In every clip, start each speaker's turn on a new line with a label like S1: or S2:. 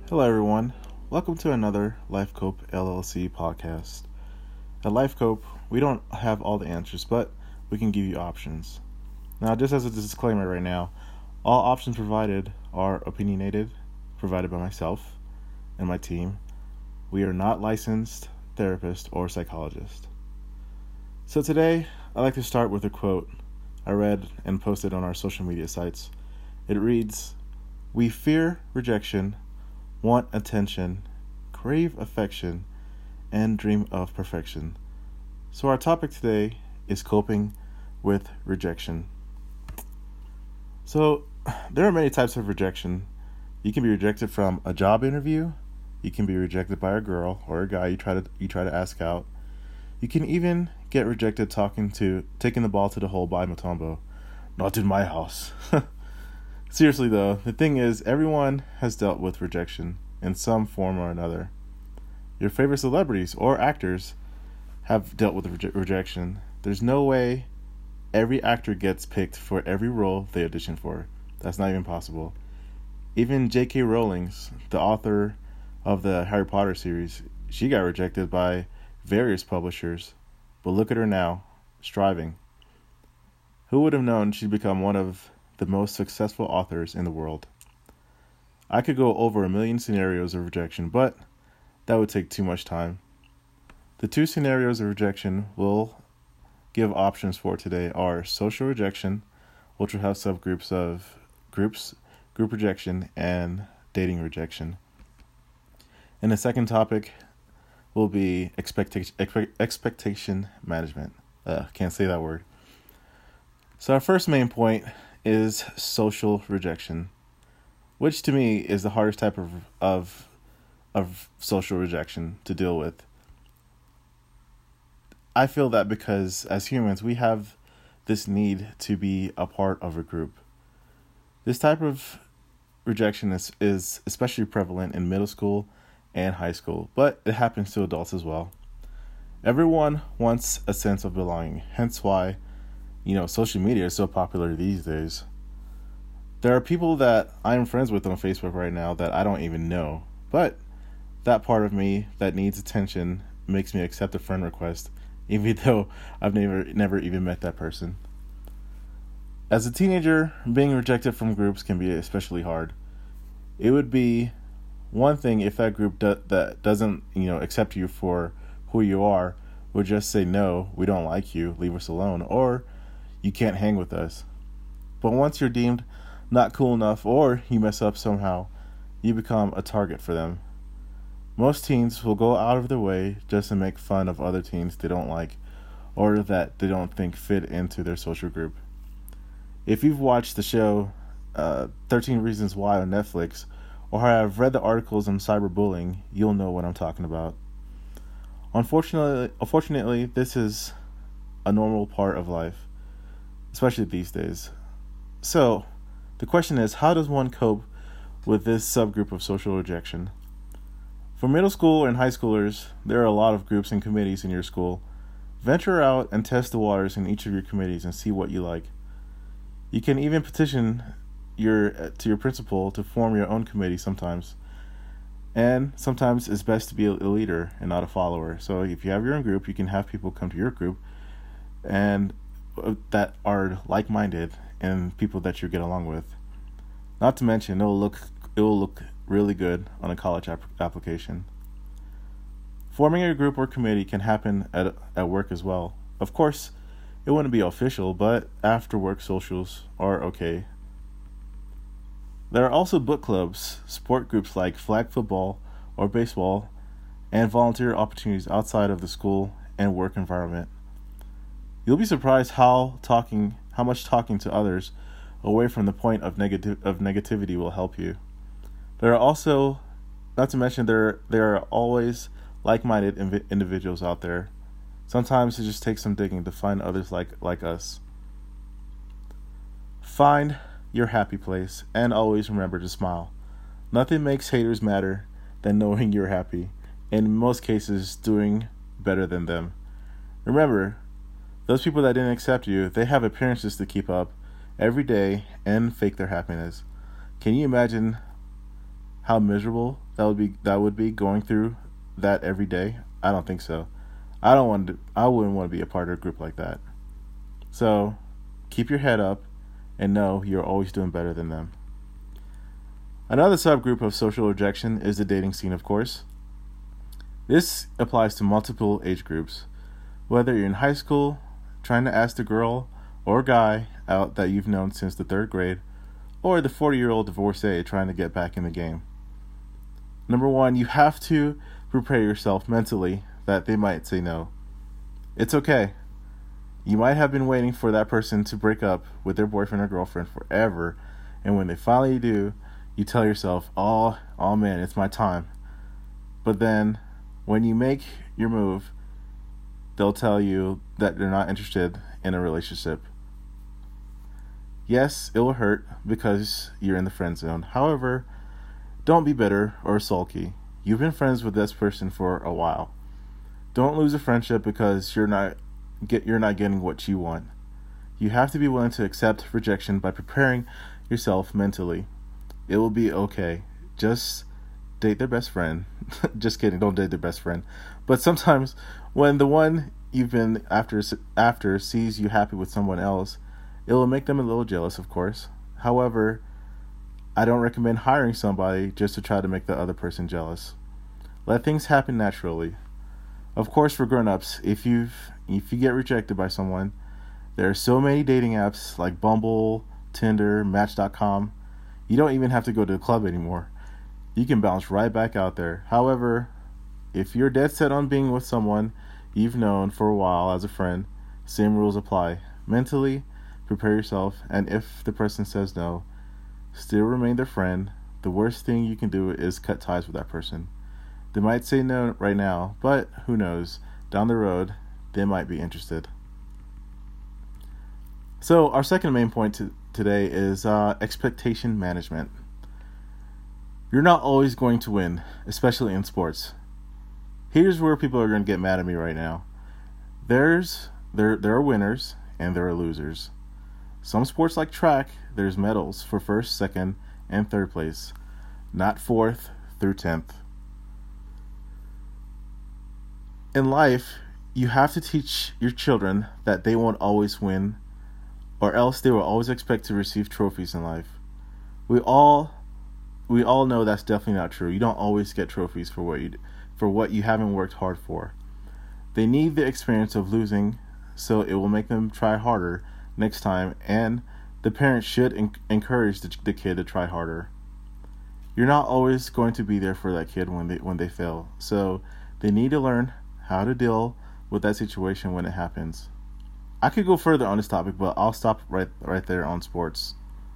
S1: Hello, everyone. Welcome to another LifeCope LLC podcast. At LifeCope, we don't have all the answers, but we can give you options. Now, just as a disclaimer right now, all options provided are opinionated, provided by myself and my team. We are not licensed therapists or psychologists. So today, I'd like to start with a quote I read and posted on our social media sites. It reads, "We fear rejection, want attention, crave affection, and dream of perfection." So our topic today is coping with rejection. So there are many types of rejection. You can be rejected from a job interview. You can be rejected by a girl or a guy you try to ask out. You can even get rejected taking the ball to the hole by Mutombo. Not in my house. Seriously though, the thing is, everyone has dealt with rejection in some form or another. Your favorite celebrities or actors have dealt with rejection. There's no way every actor gets picked for every role they audition for. That's not even possible. Even J.K. Rowling, the author of the Harry Potter series, she got rejected by various publishers. But look at her now, striving. Who would have known she'd become one of the most successful authors in the world? I could go over a million scenarios of rejection, but that would take too much time. The two scenarios of rejection we'll give options for today are social rejection, which will have subgroups of group rejection, and dating rejection. And the second topic will be expectation management. Can't say that word. So our first main point is social rejection, which to me is the hardest type of social rejection to deal with. I feel that because as humans, we have this need to be a part of a group. This type of rejection is especially prevalent in middle school and high school, but it happens to adults as well. Everyone wants a sense of belonging, hence why, social media is so popular these days. There are people that I'm friends with on Facebook right now that I don't even know, but that part of me that needs attention makes me accept a friend request, even though I've never even met that person. As a teenager, being rejected from groups can be especially hard. It would be one thing if that group that doesn't, accept you for who you are would just say, "No, we don't like you, leave us alone," or "You can't hang with us." But once you're deemed not cool enough, or you mess up somehow, you become a target for them. Most teens will go out of their way just to make fun of other teens they don't like, or that they don't think fit into their social group. If you've watched the show 13 Reasons Why on Netflix, or have read the articles on cyberbullying, you'll know what I'm talking about. Unfortunately, this is a normal part of life, especially these days. So, the question is, how does one cope with this subgroup of social rejection? For middle school and high schoolers, there are a lot of groups and committees in your school. Venture out and test the waters in each of your committees and see what you like. You can even petition to your principal to form your own committee sometimes. And sometimes it's best to be a leader and not a follower. So if you have your own group, you can have people come to your group and that are like-minded and people that you get along with. Not to mention, it will look really good on a college application. Forming a group or committee can happen at work as well. Of course, it wouldn't be official, but after-work socials are okay. There are also book clubs, sport groups like flag football or baseball, and volunteer opportunities outside of the school and work environment. You'll be surprised how much talking to others away from the point of negativity will help you. There are also, not to mention, there are always like-minded individuals out there. Sometimes it just takes some digging to find others like us. Find your happy place and always remember to smile. Nothing makes haters madder than knowing you're happy, and in most cases doing better than them. Remember, those people that didn't accept you, they have appearances to keep up every day and fake their happiness. Can you imagine how miserable that would be going through that every day? I don't think so. I wouldn't want to be a part of a group like that. So keep your head up and know you're always doing better than them. Another subgroup of social rejection is the dating scene, of course. This applies to multiple age groups. Whether you're in high school, trying to ask the girl or guy out that you've known since the 3rd grade, or the 40-year-old divorcee trying to get back in the game. Number one, you have to prepare yourself mentally that they might say no. It's okay. You might have been waiting for that person to break up with their boyfriend or girlfriend forever, and when they finally do, you tell yourself, oh man, it's my time. But then, when you make your move, they'll tell you that they're not interested in a relationship. Yes, it will hurt because you're in the friend zone. However, don't be bitter or sulky. You've been friends with this person for a while. Don't lose a friendship because you're not getting what you want. You have to be willing to accept rejection by preparing yourself mentally. It will be okay. Just date their best friend. Just kidding, don't date their best friend. But sometimes when the one you've been after sees you happy with someone else, it will make them a little jealous, of course. However, I don't recommend hiring somebody just to try to make the other person jealous. Let things happen naturally. Of course, for grown-ups, if you get rejected by someone, there are so many dating apps like Bumble, Tinder, Match.com. You don't even have to go to the club anymore. You can bounce right back out there. However, if you're dead set on being with someone you've known for a while as a friend, same rules apply. Mentally, prepare yourself, and if the person says no, still remain their friend. The worst thing you can do is cut ties with that person. They might say no right now, but who knows? Down the road, they might be interested. So our second main point today is expectation management. You're not always going to win, especially in sports. Here's where people are going to get mad at me right now. There are winners and there are losers. Some sports like track, there's medals for 1st, 2nd, and 3rd place, not 4th through 10th. In life, you have to teach your children that they won't always win, or else they will always expect to receive trophies in life. We all know that's definitely not true. You don't always get trophies for what you haven't worked hard for. They need the experience of losing, so it will make them try harder next time, and the parents should encourage the kid to try harder. You're not always going to be there for that kid when they fail, so they need to learn how to deal with that situation when it happens. I could go further on this topic, but I'll stop right there on sports.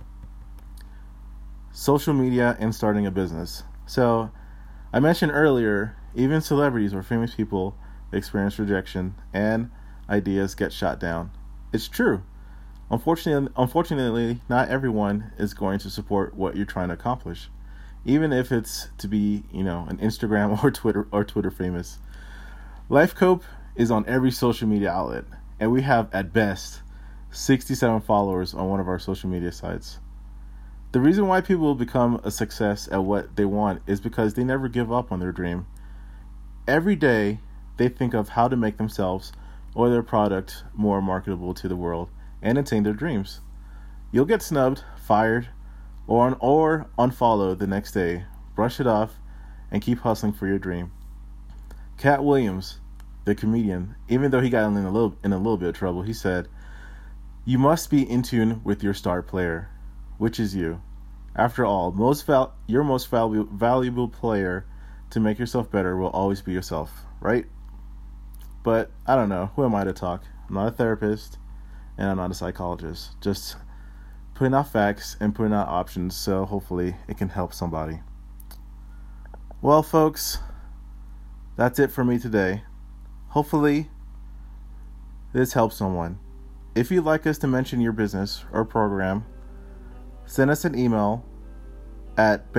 S1: Social media and starting a business. So, I mentioned earlier, even celebrities or famous people experience rejection and ideas get shot down. It's true. Unfortunately, not everyone is going to support what you're trying to accomplish, even if it's to be, an Instagram or Twitter famous. LifeCope is on every social media outlet, and we have at best 67 followers on one of our social media sites. The reason why people become a success at what they want is because they never give up on their dream. Every day, they think of how to make themselves or their product more marketable to the world and attain their dreams. You'll get snubbed, fired, or unfollowed the next day. Brush it off and keep hustling for your dream. Cat Williams, the comedian, even though he got in a little bit of trouble, he said, "You must be in tune with your star player, which is you. After all, your most valuable player to make yourself better will always be yourself, right?" But I don't know. Who am I to talk? I'm not a therapist, and I'm not a psychologist. Just putting out facts and putting out options, so hopefully it can help somebody. Well, folks, that's it for me today. Hopefully this helps someone. If you'd like us to mention your business or program, send us an email at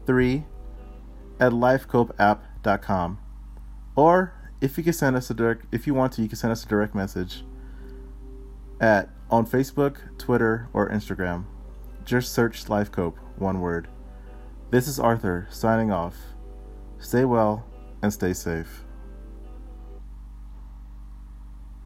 S1: bam3@lifecopeapp.com. Or if you want to, you can send us a direct message on Facebook, Twitter, or Instagram. Just search LifeCope, one word. This is Arthur, signing off. Stay well and stay safe.